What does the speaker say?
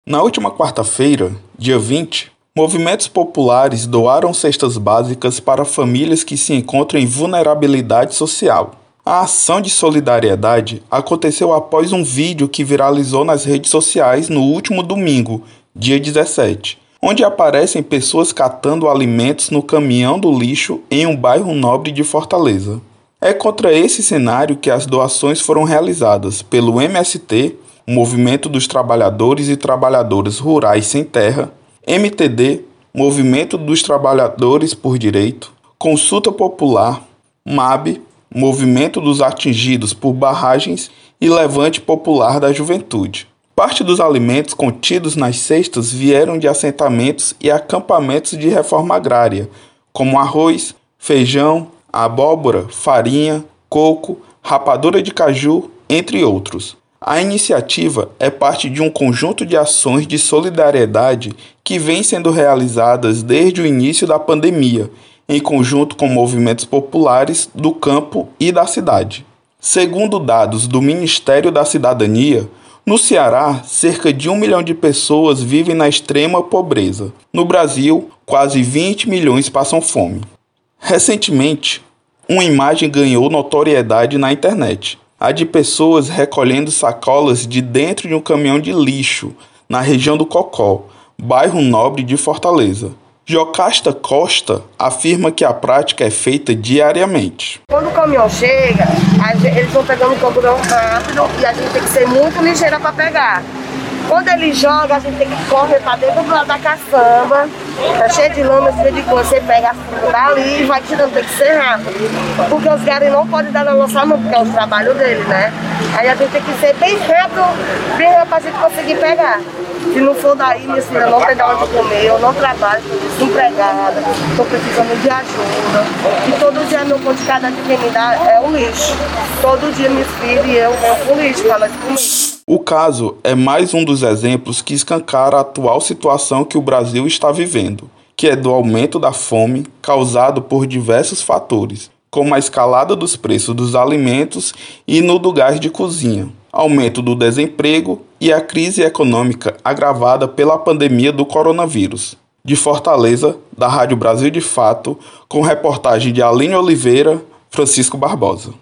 Na última quarta-feira, dia 20, movimentos populares doaram cestas básicas para famílias que se encontram em vulnerabilidade social. A ação de solidariedade aconteceu após um vídeo que viralizou nas redes sociais no último domingo, dia 17, onde aparecem pessoas catando alimentos no caminhão do lixo em um bairro nobre de Fortaleza. É contra esse cenário que as doações foram realizadas pelo MST, Movimento dos Trabalhadores e Trabalhadoras Rurais Sem Terra, MTD, Movimento dos Trabalhadores por Direito, Consulta Popular, MAB, Movimento dos Atingidos por Barragens e Levante Popular da Juventude. Parte dos alimentos contidos nas cestas vieram de assentamentos e acampamentos de reforma agrária, como arroz, feijão, abóbora, farinha, coco, rapadura de caju, entre outros. A iniciativa é parte de um conjunto de ações de solidariedade que vem sendo realizadas desde o início da pandemia, em conjunto com movimentos populares do campo e da cidade. Segundo dados do Ministério da Cidadania, no Ceará, cerca de 1 milhão de pessoas vivem na extrema pobreza. No Brasil, quase 20 milhões passam fome. Recentemente, uma imagem ganhou notoriedade na internet. A de pessoas recolhendo sacolas de dentro de um caminhão de lixo, na região do Cocó, bairro nobre de Fortaleza. Jocasta Costa afirma que a prática é feita diariamente. Quando o caminhão chega, eles vão pegando o caminhão rápido e a gente tem que ser muito ligeira para pegar. Quando ele joga, a gente tem que correr para dentro do lado da caçamba, tá cheio de lama, cheio de coisa, você pega a fruta dali e vai tirando, tem que ser rápido. Porque os garis não podem dar na nossa mão, porque é o trabalho dele, né? Aí a gente tem que ser bem rápido pra gente conseguir pegar. Se não for daí, minha filha, não tem de onde comer, eu não trabalho, estou desempregada, estou precisando de ajuda. E todo dia meu pão de cada dia que me dá é o lixo. Todo dia minha filha e eu venho com lixo para nós comer. O caso é mais um dos exemplos que escancara a atual situação que o Brasil está vivendo, que é do aumento da fome causado por diversos fatores, como a escalada dos preços dos alimentos e no do gás de cozinha, aumento do desemprego e a crise econômica agravada pela pandemia do coronavírus. De Fortaleza, da Rádio Brasil de Fato, com reportagem de Aline Oliveira, Francisco Barbosa.